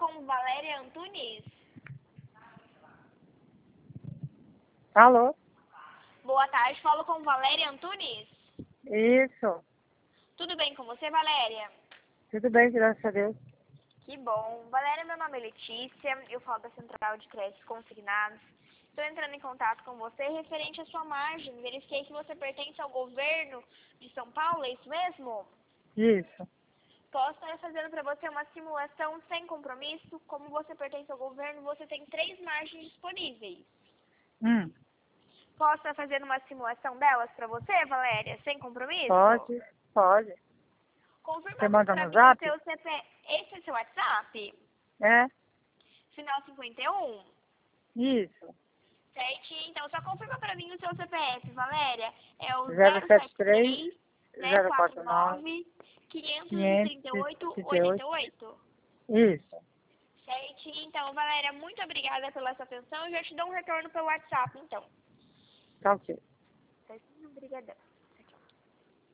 com Valéria Antunes. Alô? Boa tarde, falo com Valéria Antunes. Isso. Tudo bem com você, Valéria? Tudo bem, graças a Deus. Que bom. Valéria, meu nome é Letícia, eu falo da Central de Créditos Consignados. Estou entrando em contato com você referente à sua margem. Verifiquei que você pertence ao governo de São Paulo, é isso mesmo? Isso. Posso estar fazendo para você uma simulação sem compromisso. Como você pertence ao governo, você tem 3 margens disponíveis. Posso estar fazendo uma simulação delas para você, Valéria, sem compromisso? Pode. Confirma Você manda para no mim o zap? seu CPF. Esse é seu WhatsApp? É? Final 51? Isso. Certinho. Então, só confirma para mim o seu CPF, Valéria. É o 073 073 049 49 538 538. 88. Isso. Certinho. Então, Valéria, muito obrigada pela sua atenção. Eu já te dou um retorno pelo WhatsApp, então. Tá ok. Certinho. Obrigadão.